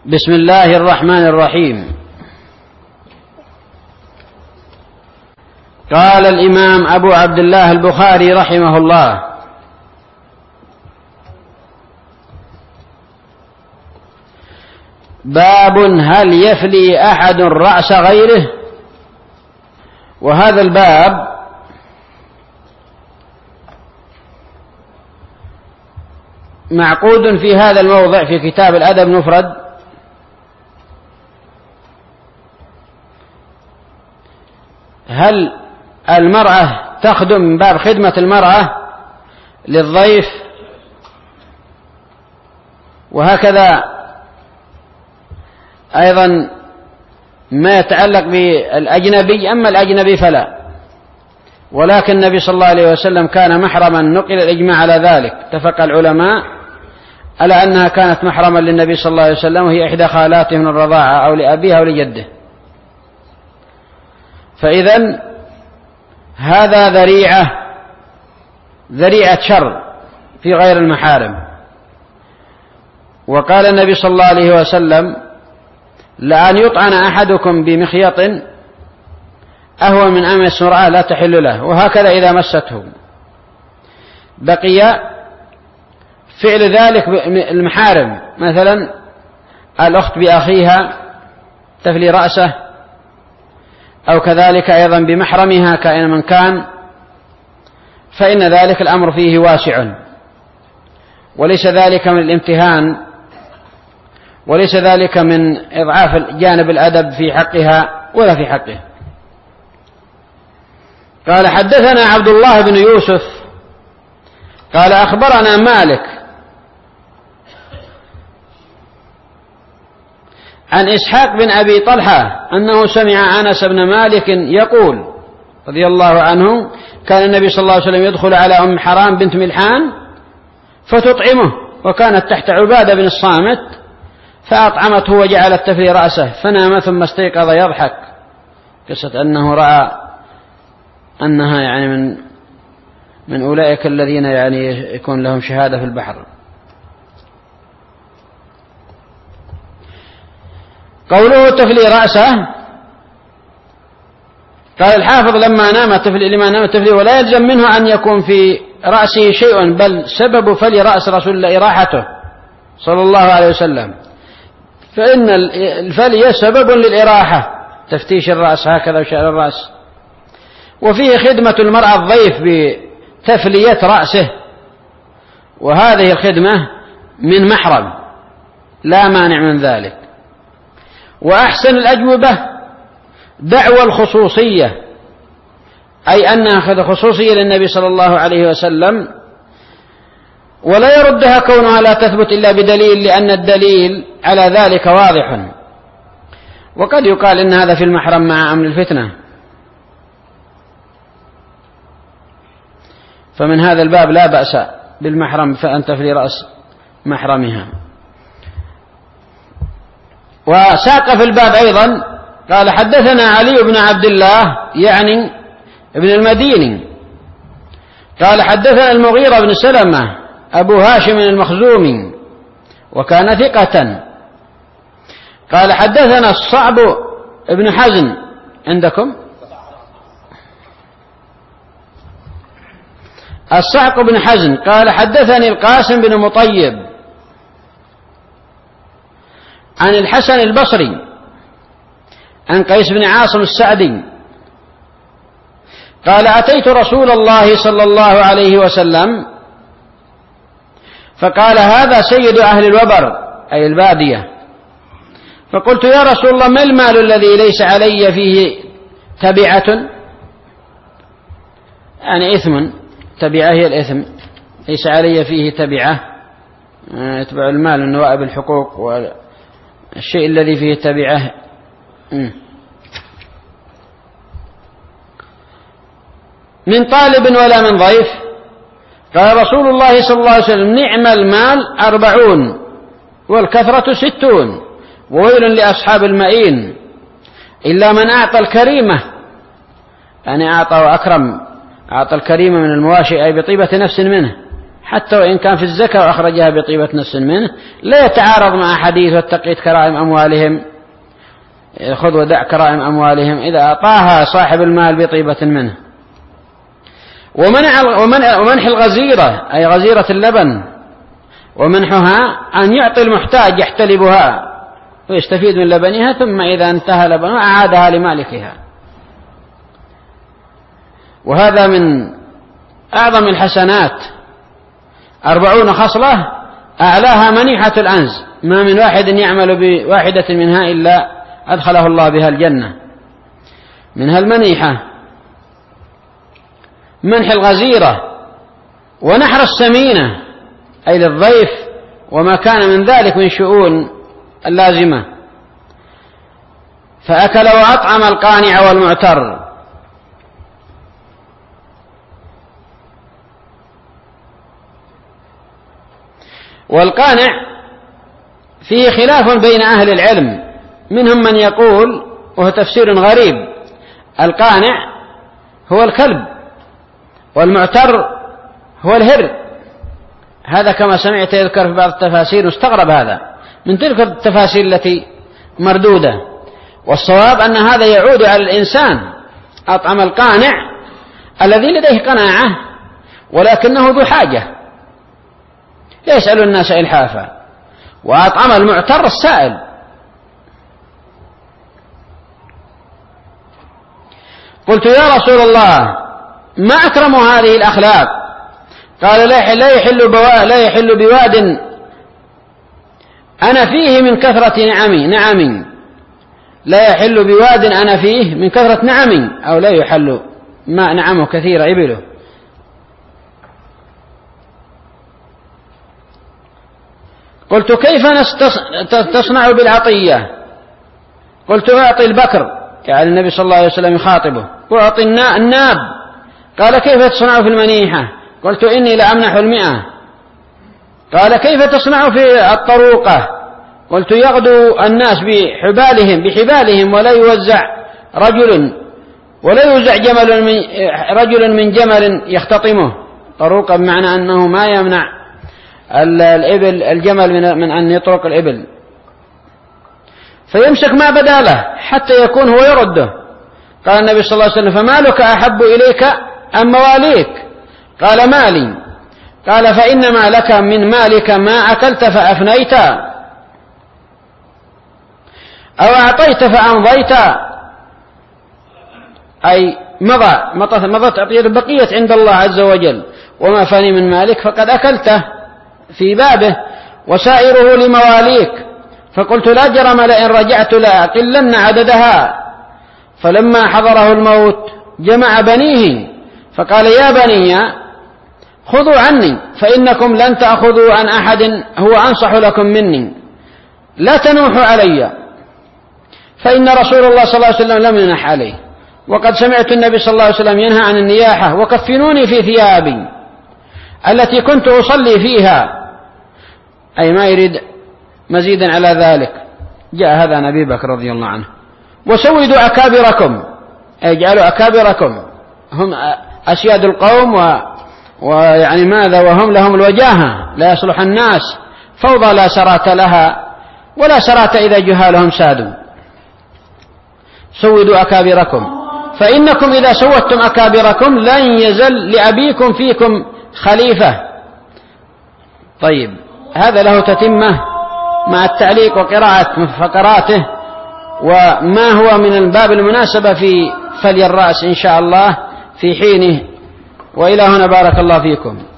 بسم الله الرحمن الرحيم. قال الإمام أبو عبد الله البخاري رحمه الله: باب هل يفلي أحد رأس غيره. وهذا الباب معقود في هذا الموضع في كتاب الأدب المفرد، هل المرأة تخدم من باب خدمة المرأة للضيف، وهكذا أيضا ما يتعلق بالأجنبي. أما الأجنبي فلا، ولكن النبي صلى الله عليه وسلم كان محرما، نقل الإجماع على ذلك، اتفق العلماء على أنها كانت محرما للنبي صلى الله عليه وسلم، وهي إحدى خالاته من الرضاعة أو لأبيها أو لجده. فإذن هذا ذريعة شر في غير المحارم. وقال النبي صلى الله عليه وسلم: لأن يطعن أحدكم بمخيط أهون من أن يمس امرأة لا تحل له. وهكذا إذا مسته. بقي فعل ذلك المحارم، مثلا الأخت بأخيها تفلي رأسه، أو كذلك أيضا بمحرمها كائن من كان، فإن ذلك الأمر فيه واسع، وليس ذلك من الامتهان، وليس ذلك من إضعاف جانب الأدب في حقها ولا في حقه. قال: حدثنا عبد الله بن يوسف قال: أخبرنا مالك عن إسحاق بن أبي طلحة أنه سمع أنس بن مالك يقول رضي الله عنه: كان النبي صلى الله عليه وسلم يدخل على أم حرام بنت ملحان فتطعمه، وكانت تحت عبادة بن الصامت، فأطعمته وجعلت تفلي رأسه، فنام ثم استيقظ يضحك، قصة أنه رأى أنها يعني من أولئك الذين يعني يكون لهم شهادة في البحر. قوله تفلي رأسه، قال الحافظ: لما نام تفلي، ولا يلزم منه أن يكون في رأسه شيء، بل سبب فلي رأس رسول الله إراحته صلى الله عليه وسلم، فإن الفلي سبب للإراحة، تفتيش الرأس هكذا وشعر الرأس. وفيه خدمة المرأة الضيف بتفلية رأسه، وهذه الخدمة من محرم لا مانع من ذلك. وأحسن الأجوبة دعوى الخصوصية، أي أنها خصوصية للنبي صلى الله عليه وسلم، ولا يردها كونها لا تثبت إلا بدليل، لأن الدليل على ذلك واضح. وقد يقال إن هذا في المحرم مع أمن الفتنة، فمن هذا الباب لا بأس بالمحرم فأن تفلي رأس محرمها. وساق في الباب أيضا قال: حدثنا علي بن عبد الله يعني ابن المديني قال: حدثنا المغيرة بن سلمة أبو هاشم المخزومي، وكان ثقة. قال: حدثنا الصعب ابن حزن، عندكم الصعق بن حزن قال: حدثني القاسم بن مطيب عن الحسن البصري عن قيس بن عاصم السعدي قال: أتيت رسول الله صلى الله عليه وسلم فقال: هذا سيد أهل الوبر، أي البادية. فقلت: يا رسول الله، ما المال الذي ليس علي فيه تبعة، يعني إثم، تبعة هي الإثم، ليس علي فيه تبعة، يتبع المال من نوائب الحقوق، والشيء الذي فيه تبعة من طالب ولا من ضيف. قال رسول الله صلى الله عليه وسلم: نعم المال 40 والكثرة 60، وويل لأصحاب المئين، إلا من أعطى الكريمة، يعني أعطى وأكرم، أعطى الكريمة من المواشي، أي بطيبة نفس منه، حتى وإن كان في الزكاة وأخرجها بطيبة نفس منه لا يتعارض مع حديث واتقيت كرائم أموالهم، خذ ودع كرائم أموالهم، إذا أعطاها صاحب المال بطيبة منه. ومنح الغزيرة أي غزيرة اللبن ومنحها أن يعطي المحتاج يحتلبها ويستفيد من لبنها، ثم إذا انتهى لبنها أعادها لمالكها. وهذا من أعظم الحسنات، 40 خصلة أعلاها منيحة الأنز، ما من واحد يعمل بواحدة منها إلا أدخله الله بها الجنة. منها المنيحة، منح الغزيرة، ونحر السمينة أي للضيف وما كان من ذلك من شؤون اللازمة. فأكل وأطعم القانع والمعتر. والقانع فيه خلاف بين أهل العلم، منهم من يقول وهو تفسير غريب القانع هو الكلب والمعتر هو الهر. هذا كما سمعت يذكر في بعض التفاسير، واستغرب هذا من تلك التفاسير التي مردودة. والصواب أن هذا يعود على الإنسان، أطعم القانع الذي لديه قناعة ولكنه ذو حاجة لا يسأل الناس إلحافا، وأطعم المعتر السائل. قلت يا رسول الله ما أكرم هذه الأخلاق؟ قال لا يحل بواد أنا فيه من كثرة نعمي لا يحل بواد أنا فيه من كثرة نعمي، أو لا يحل ما نعمه كثير إبله. قلت كيف تصنع بالعطية؟ قلت أعطي البكر، يعني النبي صلى الله عليه وسلم يخاطبه، وأعطي الناب. قال كيف تصنع في المنيحة؟ قلت إني لأمنح 100. قال كيف تصنع في الطروقة؟ قلت يغدو الناس بحبالهم ولا يوزع رجل من جمل يختطمه. طروقة بمعنى أنه ما يمنع الجمل من أن يطرق الإبل، فيمسك ما بدا له حتى يكون هو يرده. قال النبي صلى الله عليه وسلم فمالك أحب إليك أم مواليك؟ قال مالي. قال فإنما لك من مالك ما أكلت فأفنيت أو أعطيت فأمضيت، أي مضت بقية عند الله عز وجل، وما فاني من مالك فقد أكلته في بابه وسائره لمواليك. فقلت لا جرم لئن رجعت لأقلن عددها. فلما حضره الموت جمع بنيه فقال يا بني خذوا عني فإنكم لن تأخذوا عن أحد هو أنصح لكم مني، لا تنوحوا علي، فإن رسول الله صلى الله عليه وسلم لم ينح عليه، وقد سمعت النبي صلى الله عليه وسلم ينهى عن النياحة، وكفنوني في ثيابي التي كنت أصلي فيها، أي ما يريد مزيدا على ذلك. جاء هذا عن أبي بكر رضي الله عنه. وسودوا أكابركم، أي اجعلوا أكابركم هم أسياد القوم ويعني ماذا وهم لهم الوجاهة، لا يصلح الناس فوضى لا سرات لها ولا سرات إذا جهالهم سادوا. سودوا أكابركم فإنكم إذا سودتم أكابركم لن يزل لأبيكم فيكم خليفة. طيب هذا له تتمة مع التعليق وقراءة فقراته، وما هو من الباب المناسبة في فلي الرأس إن شاء الله في حينه. وإلى هنا بارك الله فيكم.